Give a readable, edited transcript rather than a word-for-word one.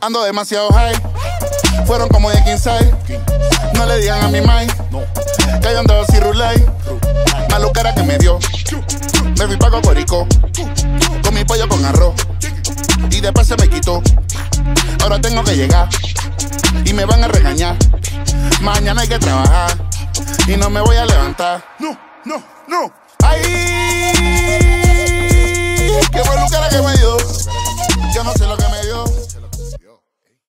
Ando demasiado high. Fueron como de 15. No le digan a mi mai que yo andaba así rulay. Maluquera que me dio. Me fui pa' Cocorico con mi pollo con arroz. Y después se me quitó. Ahora tengo que llegar y me van a regañar. Mañana hay que trabajar y no me voy a levantar. No. ¡Ay! ¡Qué maluquera que me dio! Yo no sé lo que